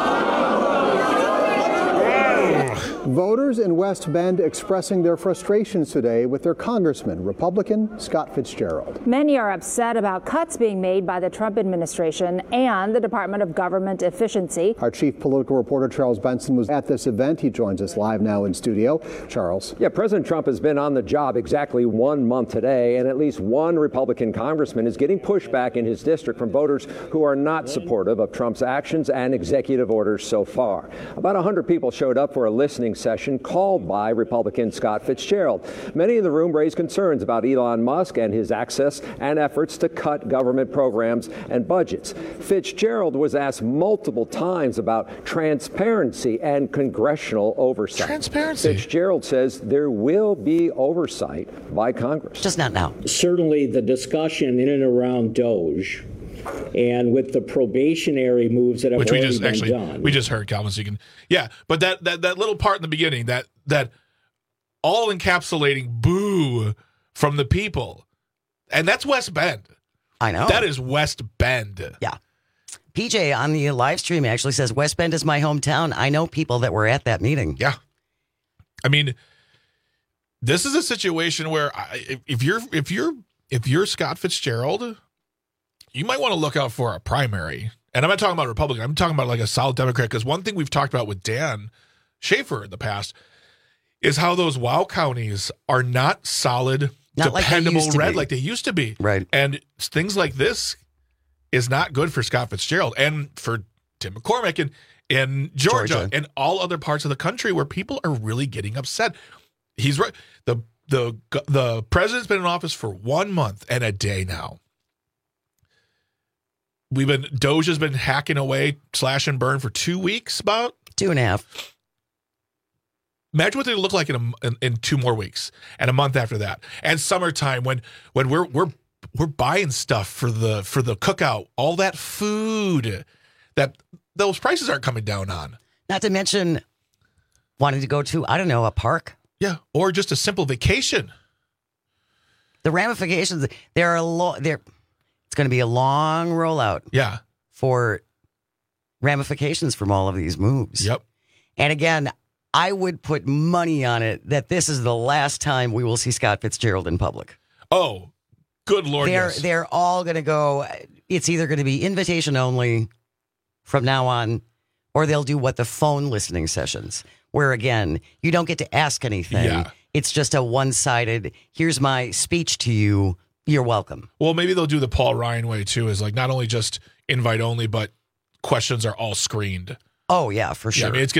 Voters in West Bend expressing their frustrations today with their congressman, Republican Scott Fitzgerald. Many are upset about cuts being made by the Trump administration and the Department of Government Efficiency. Our chief political reporter, Charles Benson, was at this event. He joins us live now in studio. Charles. Yeah, President Trump has been on the job exactly 1 month today, and at least one Republican congressman is getting pushback in his district from voters who are not supportive of Trump's actions and executive orders so far. About 100 people showed up for a listening session called by Republican Scott Fitzgerald. Many in the room raised concerns about Elon Musk and his access and efforts to cut government programs and budgets. Fitzgerald was asked multiple times about transparency and congressional oversight. Transparency. Fitzgerald says there will be oversight by Congress. Just not now. Certainly the discussion in and around DOJ and with the probationary moves that have already been done. We just heard, Calvin, so you can, but that little part in the beginning, that all encapsulating boo from the people, and that's West Bend. I know. That is West Bend. Yeah. PJ on the live stream actually says, West Bend is my hometown. I know people that were at that meeting. Yeah. I mean, this is a situation where if you're Scott Fitzgerald, you might want to look out for a primary. And I'm not talking about Republican. I'm talking about like a solid Democrat. Because one thing we've talked about with Dan Schaefer in the past is how those WOW counties are not solid, dependable red like they used to be. Right. And things like this is not good for Scott Fitzgerald and for Tim McCormick in Georgia and all other parts of the country where people are really getting upset. He's right. The president's been in office for 1 month and a day now. DOJ has been hacking away, slash and burn for 2 weeks, about 2.5. Imagine what they look like in 2 more weeks and a month after that, and summertime when we're buying stuff for the cookout, all that food that those prices aren't coming down on. Not to mention wanting to go to, I don't know, a park. Yeah, or just a simple vacation. The ramifications, it's going to be a long rollout. Yeah. For ramifications from all of these moves. Yep. And again, I would put money on it that this is the last time we will see Scott Fitzgerald in public. Oh, good Lord, yes. They're all going to go, it's either going to be invitation only from now on, or they'll do the phone listening sessions, where again, you don't get to ask anything. Yeah. It's just a one-sided, here's my speech to you. You're welcome. Well, maybe they'll do the Paul Ryan way too, is like not only just invite only, but questions are all screened. Oh yeah, for sure. Yeah, I mean,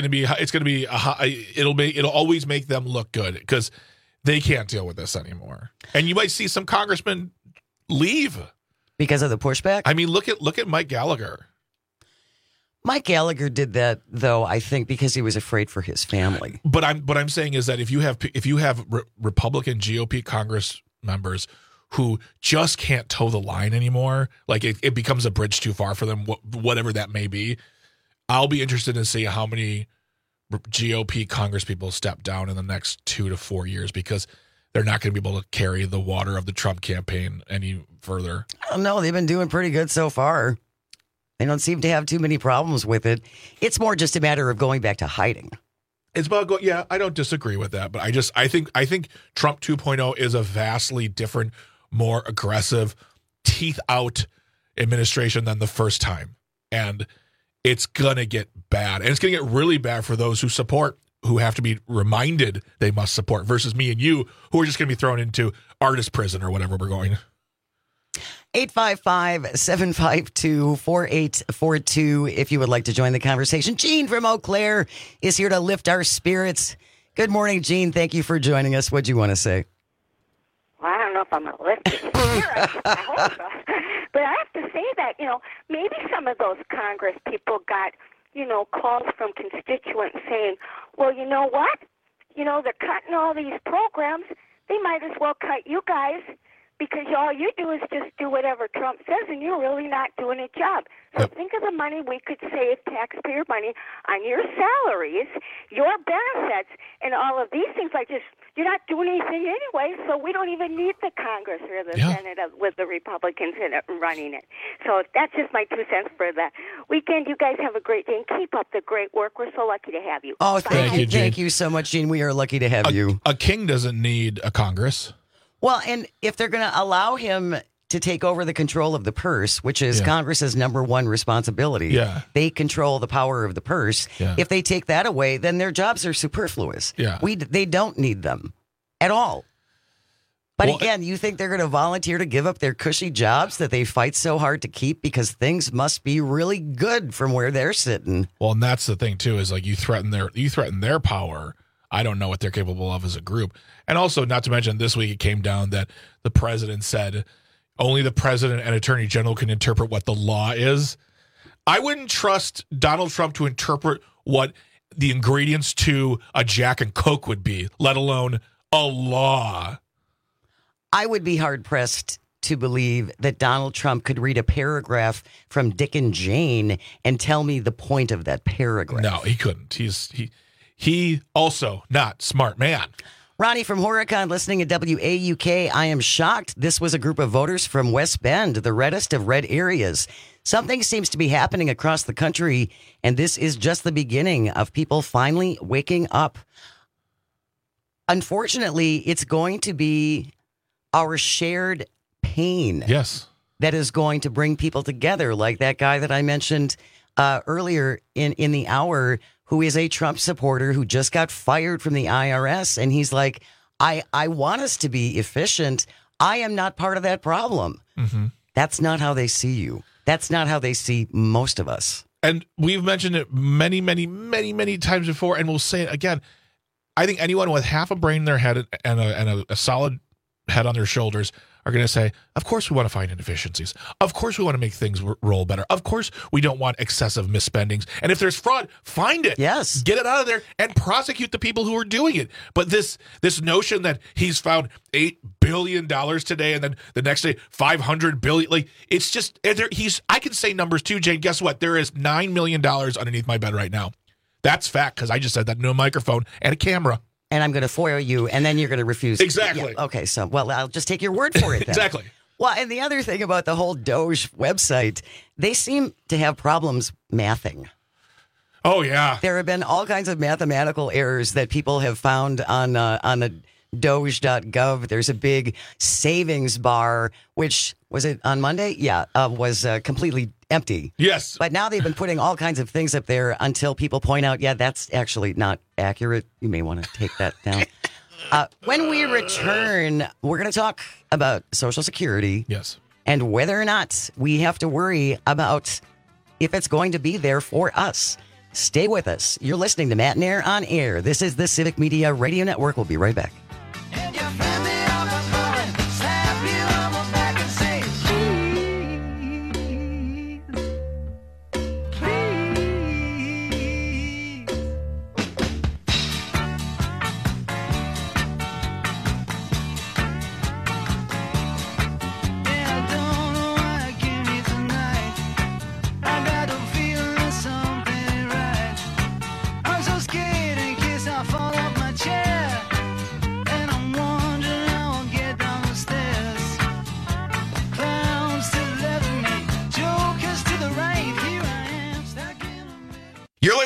it'll always make them look good because they can't deal with this anymore. And you might see some congressmen leave because of the pushback. I mean, look at Mike Gallagher. Mike Gallagher did that though, I think, because he was afraid for his family. But I'm saying is that if you have Republican GOP Congress members who just can't toe the line anymore, like it becomes a bridge too far for them, whatever that may be. I'll be interested to see how many GOP Congress people step down in the next 2 to 4 years because they're not going to be able to carry the water of the Trump campaign any further. I don't know. They've been doing pretty good so far. They don't seem to have too many problems with it. It's more just a matter of going back to hiding. It's about yeah, I don't disagree with that, but I think Trump 2.0 is a vastly different, more aggressive, teeth out administration than the first time. And it's gonna get bad. And it's gonna get really bad for those who support, who have to be reminded they must support, versus me and you, who are just gonna be thrown into artist prison or whatever we're going. 855-752-4842 if you would like to join the conversation. Gene from Eau Claire is here to lift our spirits. Good morning, Gene. Thank you for joining us. What do you want to say? Well, I don't know if I'm going to lift it. I hope so. But I have to say that, maybe some of those Congress people got, calls from constituents saying, well, you know what? They're cutting all these programs. They might as well cut you guys, because all you do is just do whatever Trump says, and you're really not doing a job. So think of the money we could save, taxpayer money, on your salaries, your benefits, and all of these things. You're not doing anything anyway, so we don't even need the Congress or the Senate with the Republicans in it running it. So that's just my 2 cents for the weekend. You guys have a great day, and keep up the great work. We're so lucky to have you. Oh, thank you. Thank you so much, Gene. We are lucky to have you. A king doesn't need a Congress. Well, and if they're going to allow him to take over the control of the purse, which is Congress's number one responsibility, they control the power of the purse. Yeah. If they take that away, then their jobs are superfluous. Yeah. They don't need them at all. But again, you think they're going to volunteer to give up their cushy jobs that they fight so hard to keep because things must be really good from where they're sitting? Well, and that's the thing too, is like you threaten their power. I don't know what they're capable of as a group. And also, not to mention, this week it came down that the president said only the president and attorney general can interpret what the law is. I wouldn't trust Donald Trump to interpret what the ingredients to a Jack and Coke would be, let alone a law. I would be hard-pressed to believe that Donald Trump could read a paragraph from Dick and Jane and tell me the point of that paragraph. No, he couldn't. He also not smart man. Ronnie from Horicon listening at WAUK. I am shocked. This was a group of voters from West Bend, the reddest of red areas. Something seems to be happening across the country, and this is just the beginning of people finally waking up. Unfortunately, it's going to be our shared pain. Yes. That is going to bring people together, like that guy that I mentioned earlier in the hour, who is a Trump supporter who just got fired from the IRS. And he's like, I want us to be efficient. I am not part of that problem. Mm-hmm. That's not how they see you. That's not how they see most of us. And we've mentioned it many, many, many, many times before, and we'll say it again. I think anyone with half a brain in their head and a solid head on their shoulders are going to say, of course we want to find inefficiencies. Of course we want to make things roll better. Of course we don't want excessive misspendings. And if there's fraud, find it. Yes. Get it out of there and prosecute the people who are doing it. But this notion that he's found $8 billion today and then the next day $500 billion, like it's just, I can say numbers too, Jane. Guess what? There is $9 million underneath my bed right now. That's fact, because I just said that into a microphone and a camera. And I'm going to foil you, and then you're going to refuse. Exactly. Yeah, okay, so, I'll just take your word for it then. Exactly. Well, and the other thing about the whole Doge website, they seem to have problems mathing. Oh, yeah. There have been all kinds of mathematical errors that people have found on the Doge.gov. There's a big savings bar, which, was it on Monday? Yeah, was completely empty. Yes. But now they've been putting all kinds of things up there until people point out, yeah, that's actually not accurate. You may want to take that down. When we return, we're going to talk about Social Security. Yes. And whether or not we have to worry about if it's going to be there for us. Stay with us. You're listening to Matt and Air on Air. This is the Civic Media Radio Network. We'll be right back.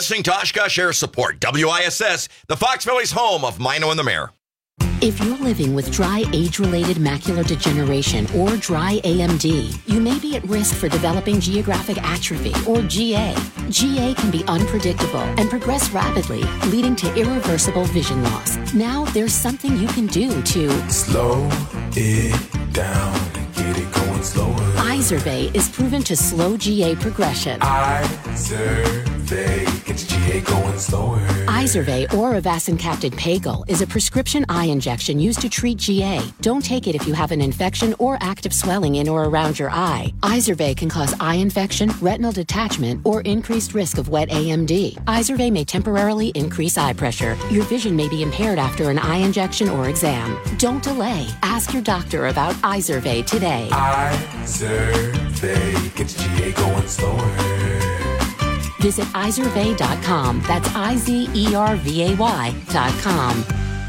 listening to Oshkosh Air Support, WISS, the Fox Valley's home of Mino and the Mayor. If you're living with dry age-related macular degeneration or dry AMD, you may be at risk for developing geographic atrophy or GA. GA can be unpredictable and progress rapidly, leading to irreversible vision loss. Now there's something you can do to slow it down and get it going slower. Izervay is proven to slow GA progression. Izervay gets GA going slower. Izervay or avacincaptad pagel is a prescription eye injection used to treat GA. Don't take it if you have an infection or active swelling in or around your eye. Izervay can cause eye infection, retinal detachment, or increased risk of wet AMD. Izervay may temporarily increase eye pressure. Your vision may be impaired after an eye injection or exam. Don't delay. Ask your doctor about Izervay today. Izervay gets GA going slower. Visit Izervay.com. That's IZERVAY.com.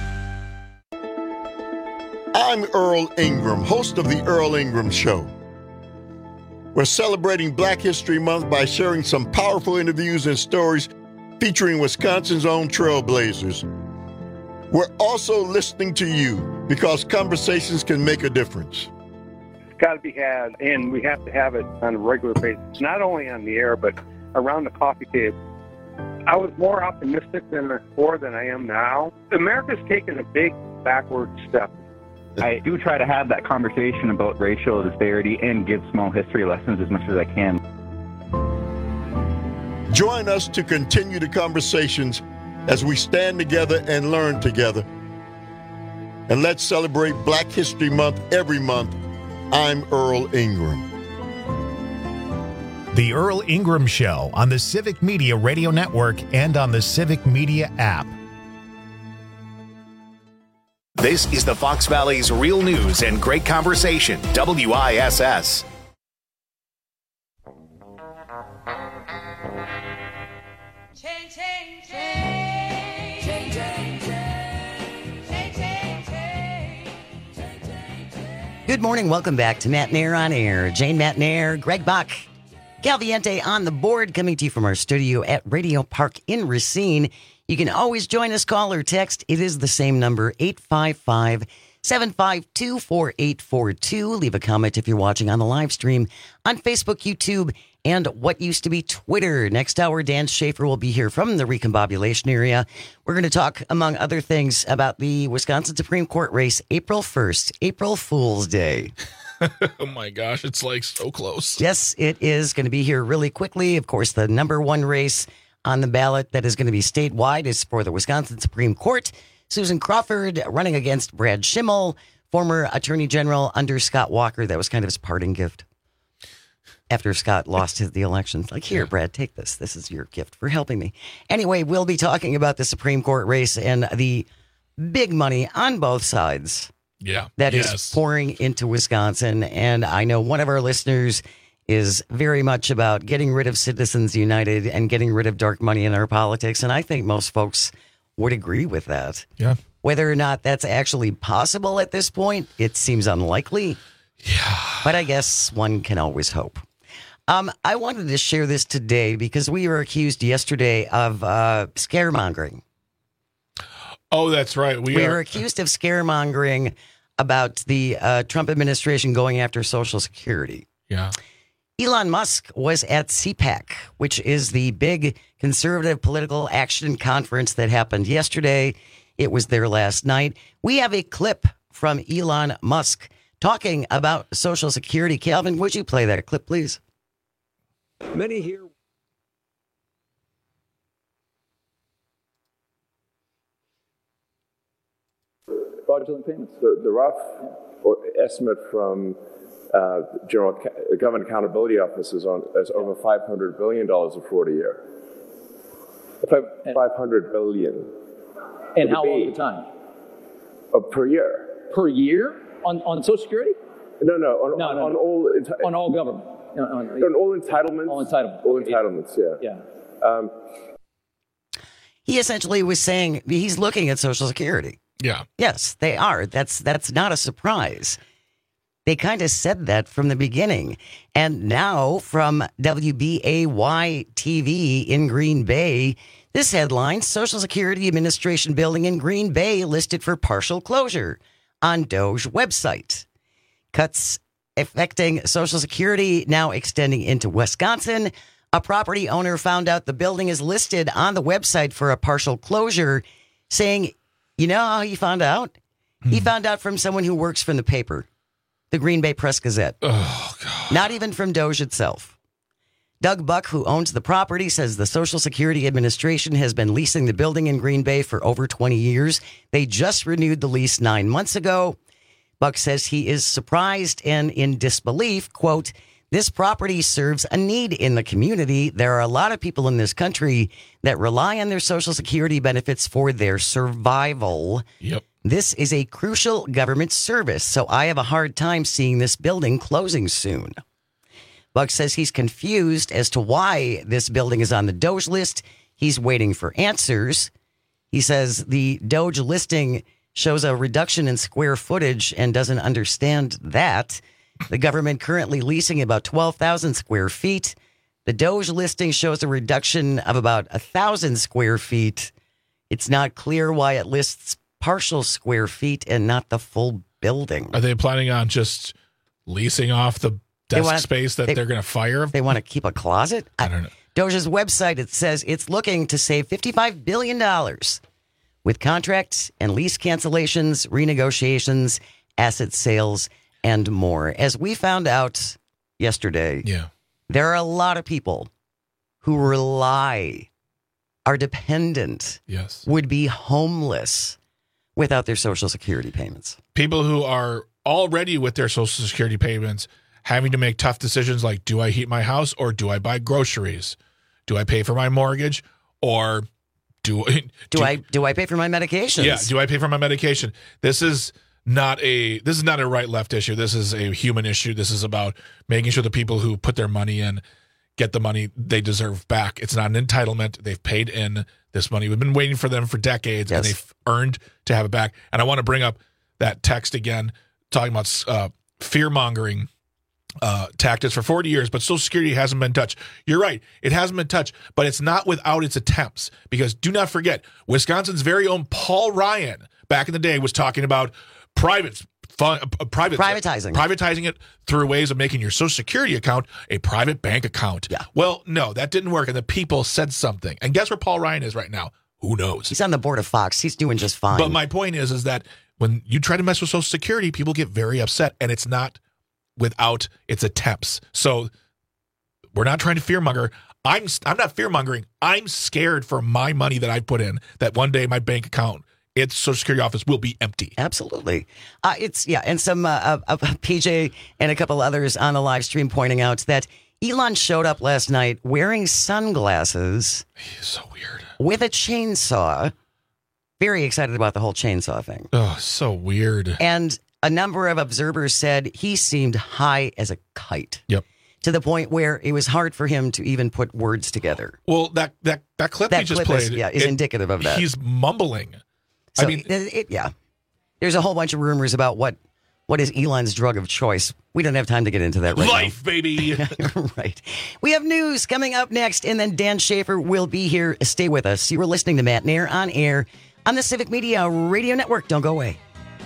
I'm Earl Ingram, host of The Earl Ingram Show. We're celebrating Black History Month by sharing some powerful interviews and stories featuring Wisconsin's own trailblazers. We're also listening to you because conversations can make a difference. It's got to be had, and we have to have it on a regular basis, not only on the air, but around the coffee table. I was more optimistic before than I am now. America's taken a big backward step. I do try to have that conversation about racial disparity and give small history lessons as much as I can. Join us to continue the conversations as we stand together and learn together. And let's celebrate Black History Month every month. I'm Earl Ingram. The Earl Ingram Show on the Civic Media Radio Network and on the Civic Media app. This is the Fox Valley's real news and great conversation, WISS. Good morning. Welcome back to Matt Nair on Air. Jane Matt Nair, Greg Bach, Calviente on the board, coming to you from our studio at Radio Park in Racine. You can always join us, call or text. It is the same number, 855-752-4842. Leave a comment if you're watching on the live stream on Facebook, YouTube, and what used to be Twitter. Next hour, Dan Schaefer will be here from the recombobulation area. We're going to talk, among other things, about the Wisconsin Supreme Court race, April 1st, April Fool's Day. Oh my gosh, it's like so close. Yes, it is going to be here really quickly. Of course, the number one race on the ballot that is going to be statewide is for the Wisconsin Supreme Court. Susan Crawford running against Brad Schimmel, former Attorney General under Scott Walker. That was kind of his parting gift after Scott lost the election. Like, here, Brad, take this. This is your gift for helping me. Anyway, we'll be talking about the Supreme Court race and the big money on both sides. Yeah. That is pouring into Wisconsin. And I know one of our listeners is very much about getting rid of Citizens United and getting rid of dark money in our politics. And I think most folks would agree with that. Yeah. Whether or not that's actually possible at this point, it seems unlikely. Yeah. But I guess one can always hope. I wanted to share this today because we were accused yesterday of scaremongering. Oh, that's right. We were accused of scaremongering about the Trump administration going after Social Security. Yeah. Elon Musk was at CPAC, which is the big conservative political action conference that happened yesterday. It was there last night. We have a clip from Elon Musk talking about Social Security. Calvin, would you play that clip, please? Many here. Fraudulent payments. The rough estimate from Government Accountability Office is over $500 billion of fraud a year. $500 billion. And how long at a time? Per year. Per year? On Social Security? No. On all government. On all entitlements. All entitlements. All entitlements, yeah. He essentially was saying he's looking at Social Security. Yeah. Yes, they are. That's not a surprise. They kind of said that from the beginning. And now from WBAY TV in Green Bay, this headline, Social Security Administration building in Green Bay listed for partial closure on Doge website. Cuts affecting Social Security now extending into Wisconsin. A property owner found out the building is listed on the website for a partial closure, saying, you know how he found out? He found out from someone who works from the paper, the Green Bay Press-Gazette. Oh, God. Not even from Doge itself. Doug Buck, who owns the property, says the Social Security Administration has been leasing the building in Green Bay for over 20 years. They just renewed the lease 9 months ago. Buck says he is surprised and in disbelief, quote, this property serves a need in the community. There are a lot of people in this country that rely on their Social Security benefits for their survival. Yep. This is a crucial government service, so I have a hard time seeing this building closing soon. Buck says he's confused as to why this building is on the Doge list. He's waiting for answers. He says the Doge listing shows a reduction in square footage and doesn't understand that. The government currently leasing about 12,000 square feet. The Doge listing shows a reduction of about 1,000 square feet. It's not clear why it lists partial square feet and not the full building. Are they planning on just leasing off the desk space that they're going to fire? They want to keep a closet? I don't know. Doge's website, it says it's looking to save $55 billion with contracts and lease cancellations, renegotiations, asset sales, and more. As we found out yesterday, there are a lot of people who rely, are dependent, would be homeless without their Social Security payments. People who are already with their Social Security payments having to make tough decisions like, do I heat my house or do I buy groceries? Do I pay for my mortgage or do I pay for my medications? Yeah, do I pay for my medication? This is not a right-left issue. This is a human issue. This is about making sure the people who put their money in get the money they deserve back. It's not an entitlement. They've paid in this money. We've been waiting for them for decades, and they've earned to have it back. And I want to bring up that text again, talking about fear-mongering tactics for 40 years, but Social Security hasn't been touched. You're right. It hasn't been touched, but it's not without its attempts, because do not forget, Wisconsin's very own Paul Ryan back in the day was talking about privatizing it through ways of making your Social Security account a private bank account. Yeah. Well, no, that didn't work, and the people said something. And guess where Paul Ryan is right now? Who knows? He's on the board of Fox. He's doing just fine. But my point is that when you try to mess with Social Security, people get very upset, and it's not without its attempts. So we're not trying to fearmonger. I'm not fearmongering. I'm scared for my money that I put in, that one day my bank account, its Social Security office, will be empty. Absolutely. And some PJ and a couple others on the live stream pointing out that Elon showed up last night wearing sunglasses. He's so weird. With a chainsaw. Very excited about the whole chainsaw thing. Oh, so weird. And a number of observers said he seemed high as a kite. Yep. To the point where it was hard for him to even put words together. Well, that clip he just played is indicative of that. He's mumbling. So, there's a whole bunch of rumors about what is Elon's drug of choice. We don't have time to get into that right Life, now. baby. Right. We have news coming up next, and then Dan Schaefer will be here. Stay with us. You were listening to Matt Nair on air on the Civic Media Radio Network. Don't go away.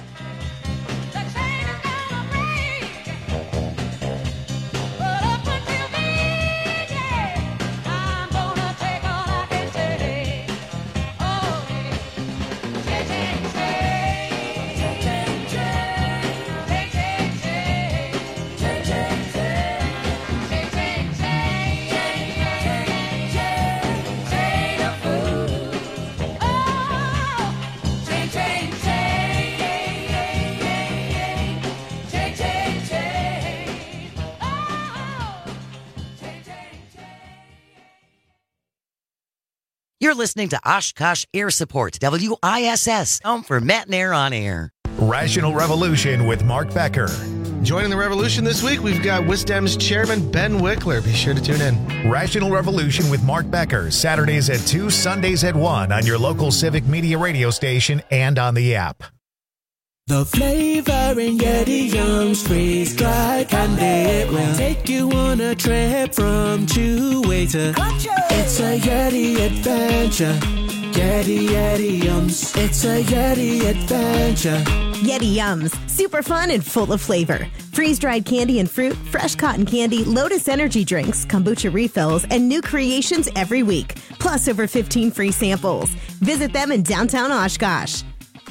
You're listening to Oshkosh Air Support, WISS, home for Matt Nair on air. Rational Revolution with Mark Becker. Joining the revolution this week, we've got WISDEM's chairman, Ben Wickler. Be sure to tune in. Rational Revolution with Mark Becker, Saturdays at 2, Sundays at 1 on your local Civic Media radio station and on the app. The flavor in Yeti Yums freeze-dried candy. It will take you on a trip from Chewy to It's a Yeti adventure. Yeti Yums. It's a Yeti adventure. Yeti Yums. Super fun and full of flavor. Freeze-dried candy and fruit, fresh cotton candy, Lotus energy drinks, kombucha refills, and new creations every week. Plus over 15 free samples. Visit them in downtown Oshkosh.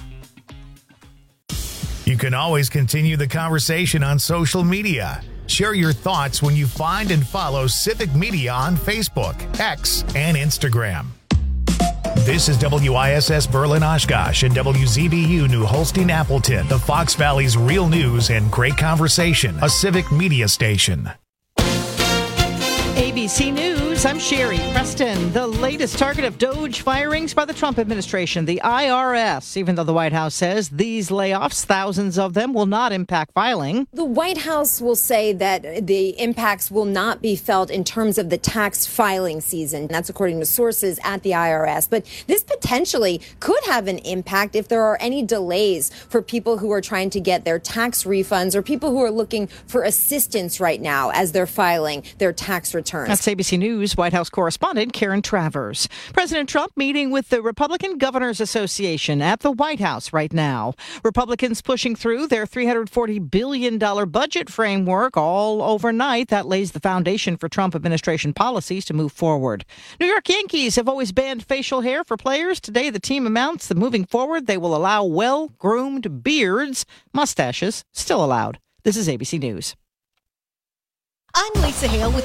You can always continue the conversation on social media. Share your thoughts when you find and follow Civic Media on Facebook, X, and Instagram. This is WISS Berlin Oshkosh and WZBU New Holstein Appleton, the Fox Valley's real news and great conversation, a Civic Media station. ABC News, I'm Sherry Preston. The latest target of DOGE firings by the Trump administration, the IRS, even though the White House says these layoffs, thousands of them, will not impact filing. The White House will say that the impacts will not be felt in terms of the tax filing season. That's according to sources at the IRS. But this potentially could have an impact if there are any delays for people who are trying to get their tax refunds or people who are looking for assistance right now as they're filing their tax returns. That's ABC News White House correspondent Karen Travers. President Trump meeting with the Republican Governors Association at the White House right now. Republicans pushing through their $340 billion budget framework all overnight. That lays the foundation for Trump administration policies to move forward. New York Yankees have always banned facial hair for players. Today, the team announced that moving forward, they will allow well-groomed beards. Mustaches still allowed. This is ABC News. I'm Lisa Hale with